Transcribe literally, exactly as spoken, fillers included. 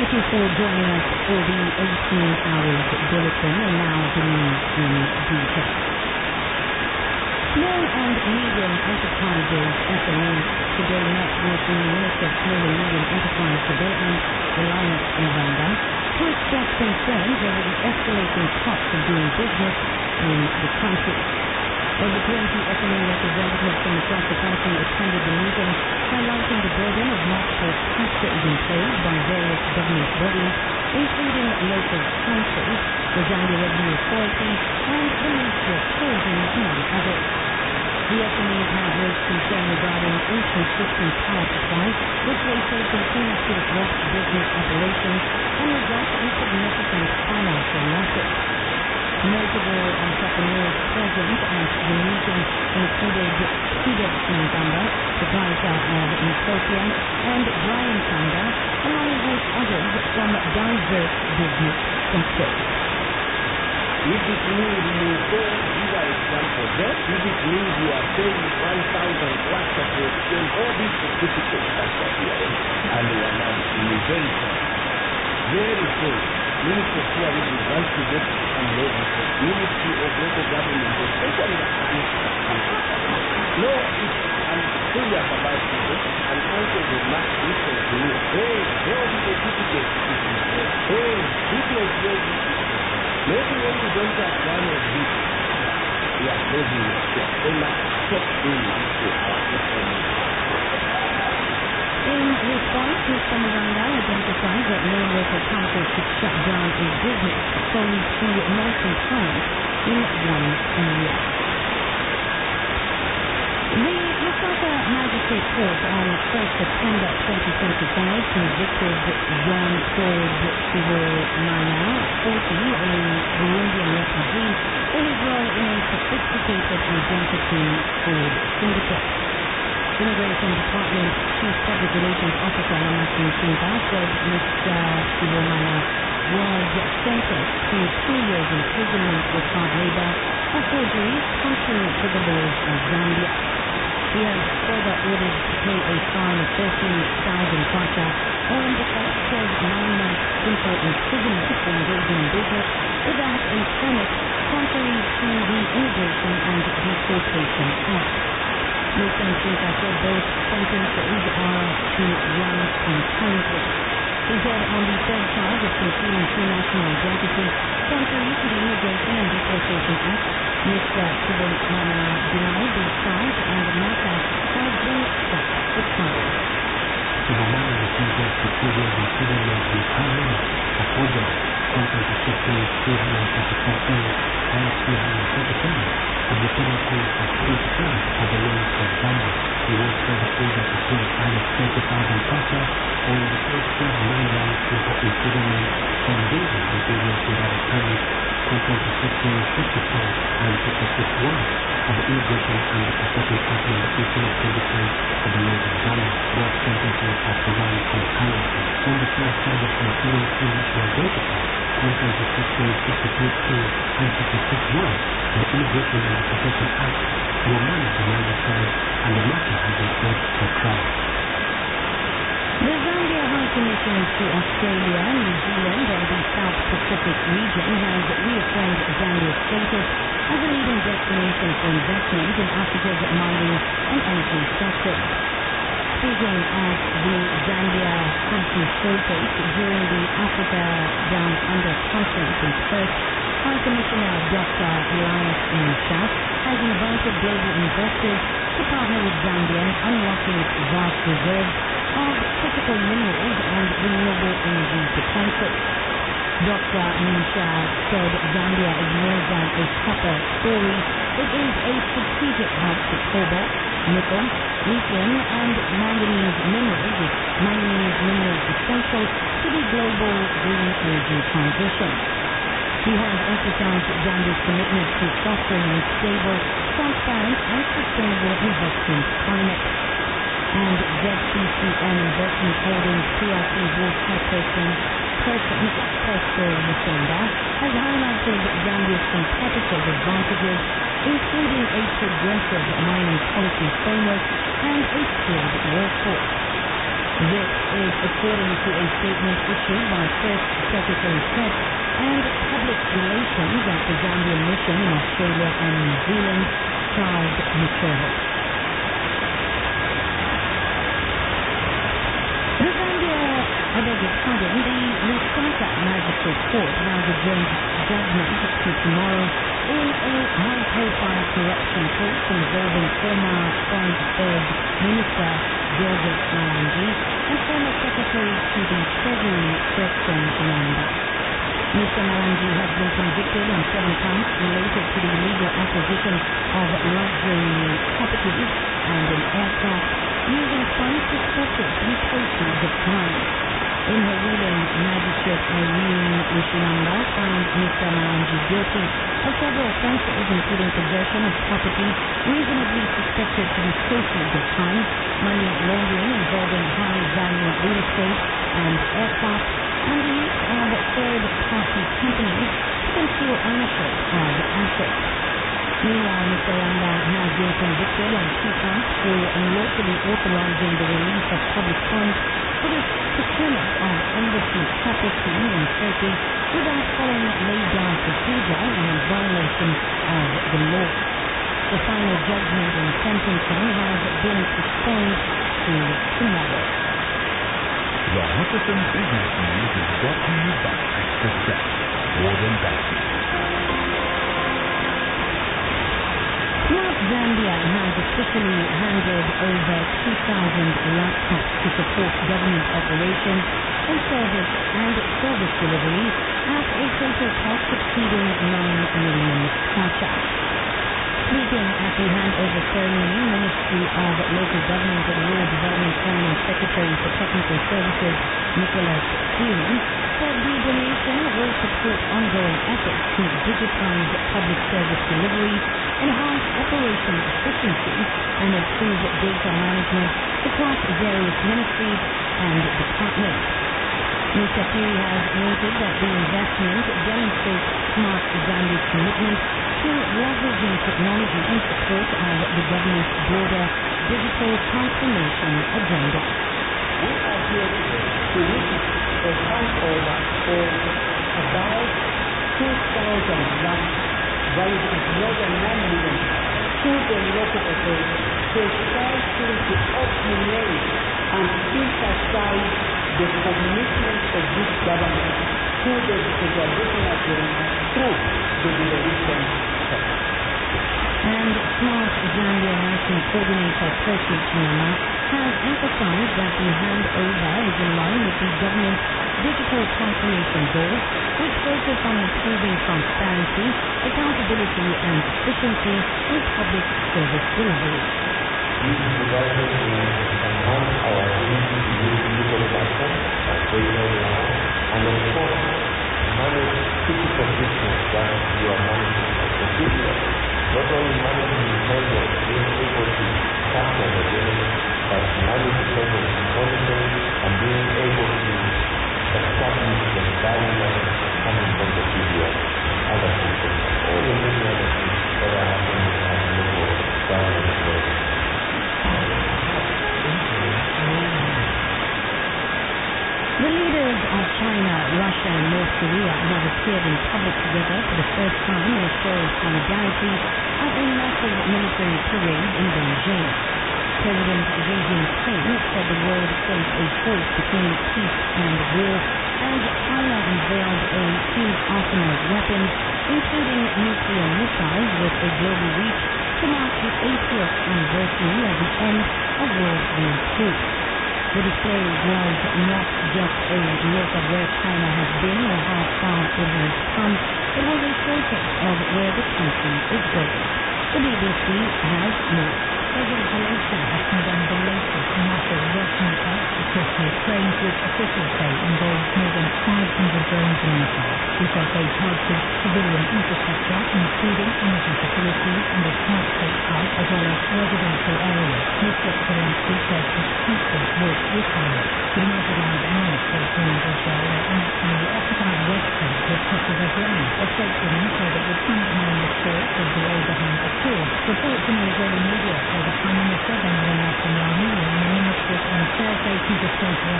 Thank you for joining us for the eighteen hours bulletin, and now the news in detail. Small and medium enterprises, S M Es, today met with the Minister of Small and Medium Enterprise Development, Elias Mvanda, to express concerns over the escalating cost of doing business in the country. Over twenty S M E representatives from across the country attended the meeting, highlighting the burden of multiple taxes imposed by various government bodies, including local councils, the Zambia Revenue Authority, and the Ministry of Tourism, among others. The S M Es have raised concern regarding inconsistent power supply, which they say continues to disrupt business operations and result in significant financial losses. Notable entrepreneurs present at the meeting included Hubert Mangamba, proprietor of Utopia, and Brian Sanda, along with others from diverse business sectors. If it means you go, these are examples. Yes? If it means you are paying one thousand kwacha to exchange all these certificates, that's what we are doing. And we are now very soon. Very soon. Ministry of Tourism wants to get some levy for Ministry of Local Government, especially the public. No, it's, I'm serious about this, and also the mass listen to me. Hey, where is the certificate? Hey, details where is it? Maybe when you don't have one of these, we are losing it. Then stop doing this to our system. In response, Mister Mvanda identified that no local council should shut down a business owing to non-compliance in one area. The Lusaka Magistrate Court on first September twenty twenty-five convicted Jean-Claude Sibomana, forty, a Burundian refugee, for his role in a sophisticated identity fraud syndicate. Immigration Department Chief Public Relations Officer Lamasin Simba said Mister Sibomana was sentenced to two years imprisonment with hard labor for forgery contrary to the laws of Zambia. He has further ordered to pay a fine of thirty thousand kwacha, and the court says nine months simple imprisonment for engaging in business without a permit, contrary to the Immigration and Deportation Act. Mister Nsinta said both sentences are to run concurrently. He said on the third charge of concealing true national identity, contrary to the Immigration and Deportation Act, Mister Sibomana denied the charge and the matter has been set for trial. Sibomana was sentenced to two years imprisonment with hard labor for forgery, contrary to sections three hundred thirty-four A and three hundred thirty-seven of the Penal Code of State Service of the laws of Zambia. He was further ordered to pay a fine of thirty thousand kwacha and also nine months simple imprisonment for engaging in business without a permit, contrary to section fifty-four and fifty-six one of the Immigration and Deportation Act number eighteen of twenty ten of the laws of Zambia. Both sentences are to run concurrently. On the first charge of concealing true national identity, contrary to section fifty-two A and fifty-six one of the Immigration and Deportation Act, Sibomana denied the charge and the matter has been set for trial. The Zambia High Commission to Australia, New Zealand and the South Pacific region has reaffirmed Zambia's status as a leading destination for investment in Africa's mining and energy sectors. Speaking at the Zambia Country Showcase during the Africa Down Under Conference in Perth, High Commissioner Doctor Elias Mvanda has invited global investors to partner with Zambia in unlocking its vast reserves of critical minerals and renewable energy potential. Doctor Mvanda said Zambia is more than a copper story. It is a strategic hub for cobalt, nickel, lithium, and manganese minerals, with manganese minerals essential to the global green energy transition. He has emphasized Zambia's commitment to fostering a stable, transparent, and sustainable investment climate. And Z C C M Investment Holdings P L C Board Chairperson President Pastor Musonda has highlighted Zambia's competitive advantages, including a progressive mining policy framework and a skilled workforce. This is according to a statement issued by First Secretary Press and Public Relations at the Zambian Mission in Australia and New Zealand, Charles Michero. The Zambia, I beg your pardon, the Lusaka Magistrate Court has adjourned judgment to tomorrow in a high-profile corruption case involving former Foreign Affairs Minister Joseph Malangi and former Secretary to the Treasury Preston Lamba. Mister Malangi has been convicted on seven counts related to the illegal acquisition of luxury properties and an aircraft using funds suspected to be proceeds of crime. In her ruling, Magistrate Irene Lushilamba found Mister Malangi guilty of several offenses, including possession of property reasonably suspected to be proceeds of crime, money laundering involving high-value real estate and aircraft, and the use of third-party companies to conceal ownership of assets. Meanwhile, Mister Lamba has been convicted on two counts for unlawfully authorizing the release of public funds for the procurement of embassy property in Turkey without following laid-down procedure and in violation of the law. The final judgment and sentencing has been postponed to tomorrow. The Hutchison Business News is brought to you by Access Bank. More than banking. Smart Zambia has officially handed over two thousand laptops to support government operations and service and service delivery at a total cost exceeding nine million kwacha. Speaking at the handover ceremony, Ministry of Local Government and Rural Development Permanent Secretary for Technical Services, Nicholas Fearing, said the donation will support ongoing efforts to digitize public service delivery, enhance operational efficiency, and improve data management across various ministries and departments. Mister Fearing has noted that the investment demonstrates Smart Zambia's commitment to leveraging technology in support of the government's broader digital transformation agenda. We are here today to witness a handover of about two thousand laptops, valued at more than one million to the local authorities, precisely to optimize and emphasize the commitment of this government to the digitalization agenda through the devolution sector. And Smart Zambia National Coordinator Percy Chiyama has emphasized that the handover is in line with the government's digital transformation goals, which focus on improving transparency, accountability, and efficiency in public service delivery. This development will enhance our ability to use digital platforms like radio now, and of course, manage critical systems that you are managing as a citizen. Not only managing in terms of being able to capture the data, but manage in terms of monitoring and being able to establish the value levels coming from the T V S, other systems, all the many other things that are happening at the local government level. The leaders of China, Russia, and North Korea have appeared in public together for the first time in a show of solidarity at a massive military parade in Beijing. President Xi Jinping said the world faced a choice between peace and war as China unveiled a huge arsenal of weapons, including nuclear missiles with a global reach, to mark the eightieth anniversary of the end of World War Two. The display was not just a look at where China has been or how far it has come. It was a showcase of where the country is going. The B B C has more. President Zelensky has condemned the latest Russia-Russian exercise to Ukraine, which officials say involves more than five hundred drones and missiles. He said they targeted civilian infrastructure, including energy facilities and a transport hub, as well as residential areas. Mister Zelensky said his country would retaliate. The United Arab Emirates has warned Russia that annexing the occupied West Bank would cost it as land. A spokeswoman said it would somehow restore of the Abraham Accords. Reports in Israeli media say the Prime Minister Benjamin Netanyahu and the ministers on Thursday operations are central